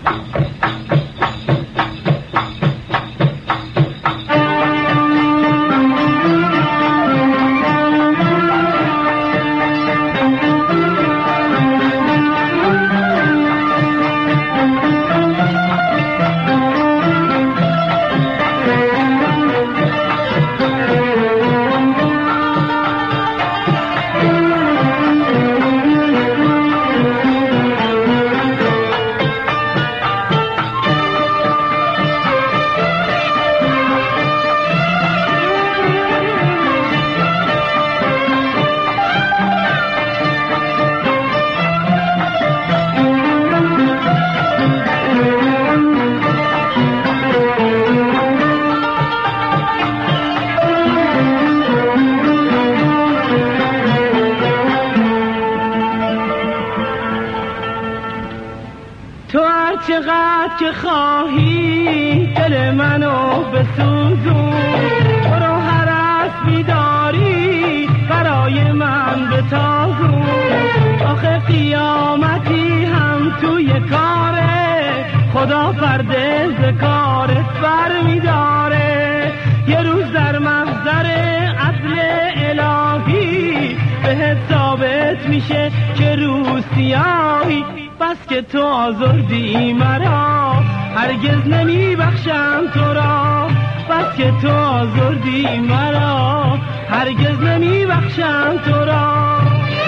چقدر که خواهی دل منو بسوزون، برو هر اسبی داری برای من بتازون. آخه قیامتی هم توی کاره، خدا پرده ز کارت بر میداره. یه روز در محضر عدل الهی بهت ثابت میشه که روز سیاهی. بس که تو آزردی مرا، هرگز نمی بخشم تو را. بس که تو آزردی مرا، هرگز نمی بخشم تو را.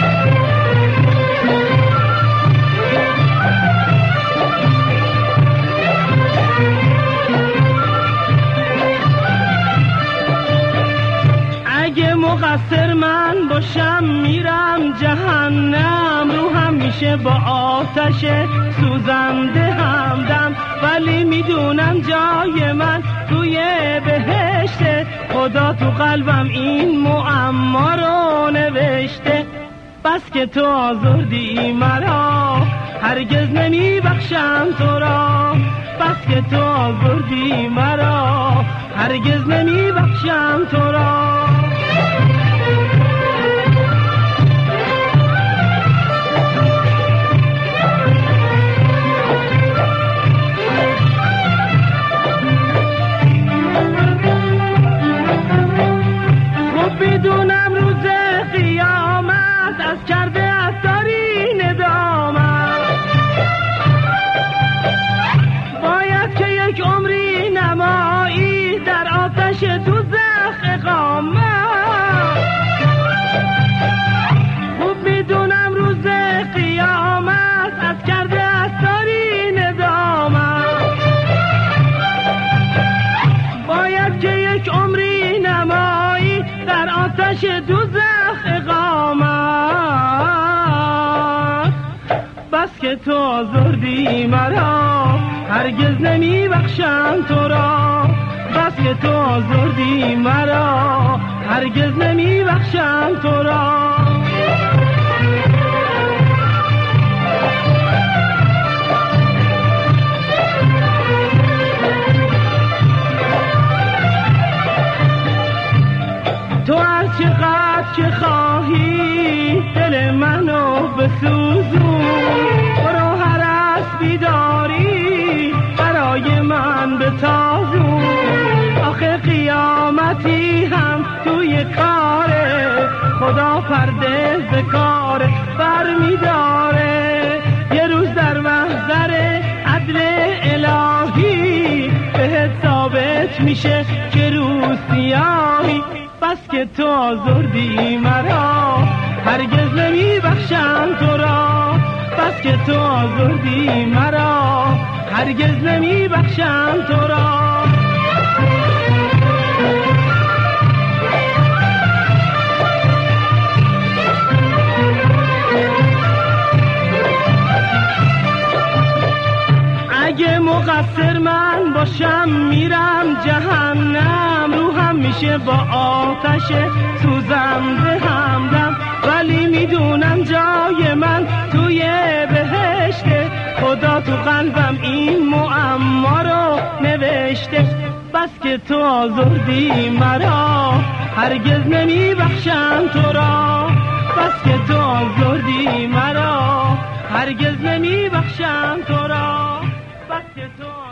اگه مقصر من باشم میرم جهنم، روحم میشه با آتش سوزنده همدم. ولی میدونم جای من توی بهشته، خدا تو قلبم این معما رو نوشته. بس که تو آزردی مرا، هرگز نمی بخشم تو را. بس که تو آزردی مرا، هرگز نمی بخشم تو را. بدونم روز قیامت از کرده از داری ندامت، باید که یک عمری نمایی در آتش دوزخ اقامت. خوب میدونم روز قیامت از کرده از داری ندامت، باید که یک عمری نمایی در آتش دوزخ اقامت. بس که تو آزردی مرا، هرگز نمی بخشم تو را. بس که تو آزردی مرا، هرگز نمی بخشم تو را. تو هر چقدر که خواهی دل منو بسوزون، برو هر اسبی داری برای من بتازون. آخه قیامتی هم توی کاره، خدا پرده ز کارت بر میداره. یه روز در محضر عدل الهی بهت ثابت میشه که روز سیاهی. بس که تو آزردی مرا، هرگز نمی بخشم تو را. بس که تو آزردی مرا، هرگز نمی بخشم تو را. اگه مقصر من باشم میرم جهنم، روحم میشه با آتش سوزنده همدم. ولی میدونم جای من توی بهشته، خدا تو قلبم این معما رو نوشته. بس که تو آزردی مرا، هرگز نمی بخشم تو را. بس که تو آزردی مرا، هرگز نمی بخشم تو را. تو